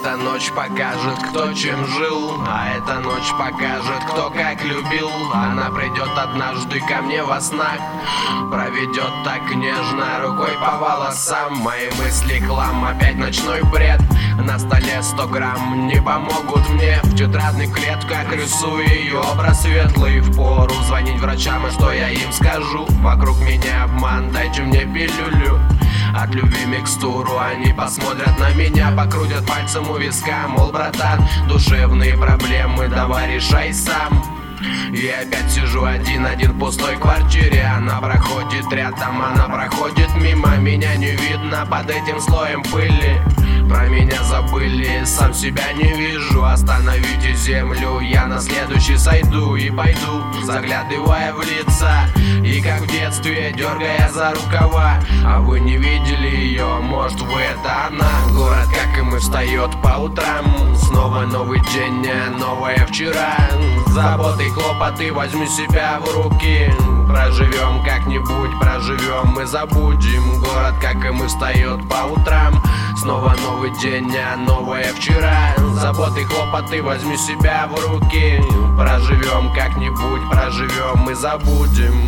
эта ночь покажет, кто чем жил. А эта ночь покажет, кто как любил. Она придет однажды ко мне во снах, проведет так нежно рукой по волосам. Мои мысли хлам, опять ночной бред. На столе 100 грамм не помогут мне. В тетрадных клетках рисую ее образ светлый. Впору звонить врачам, и что я им скажу? Вокруг меня обман, дайте мне пилюлю. От любви микстуру, они посмотрят на меня, покрутят пальцем у виска. Мол, братан, душевные проблемы давай решай сам. И опять сижу один в пустой квартире. Она проходит рядом, она проходит мимо. Меня не видно под этим слоем пыли. Про меня забыли, сам себя не вижу. Остановите землю, я на следующий сойду. И пойду, заглядывая в лица, и как в детстве, дергая за рукава. А вы не видели ее, может вы это она? Город, как и мы, встает по утрам. Снова новый день, новое вчера. Заботы, хлопоты, возьму себя в руки. Проживем как-нибудь, проживем и забудем. Город, как и мы, встает по утрам. Снова новый день, новое вчера. Заботы, хлопоты, возьму себя в руки. Проживем как-нибудь, проживем и забудем.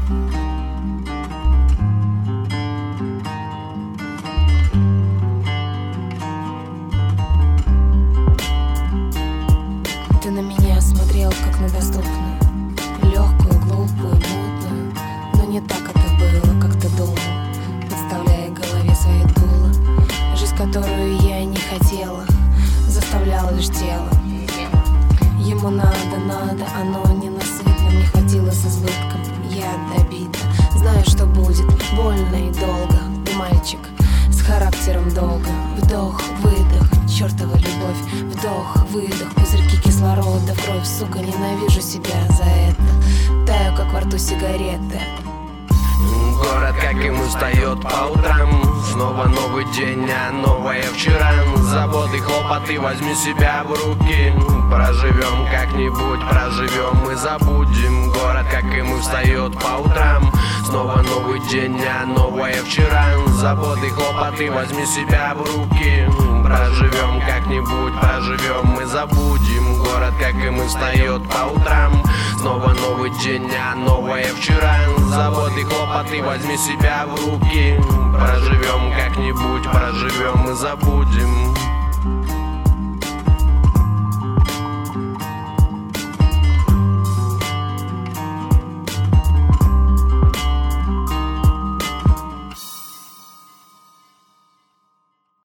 Ты на меня смотрел, как на доступную, легкую, глупую, мутную. Но не так это было, как ты думал, подставляя голове свои дуло. Жизнь, которую я не хотела, заставляла лишь тело. Ему надо, оно ненасытно. Мне хватило с избытком, я добита. Знаю, что будет больно и долго. Ты мальчик с характером долго. Вдох, выдох, чертова любовь. Вдох, выдох, пузырьки кислорода в кровь. Сука, ненавижу себя за это. Таю, как во рту сигареты. Город, как и мы, встает по утрам. Снова новый день, новое вчера. Заботы, хлопоты, возьми себя в руки. Проживем как-нибудь, проживем и забудем. Город, как и мы, встает по утрам. Снова новый день, новое вчера. Заботы, хлопоты, возьми себя в руки. Проживем как-нибудь, проживем и забудем. Город, как и мы, встает по утрам. Снова новый день, новое вчера. Заботы, хлопоты, возьми себя в руки. Проживем как-нибудь, проживем и забудем.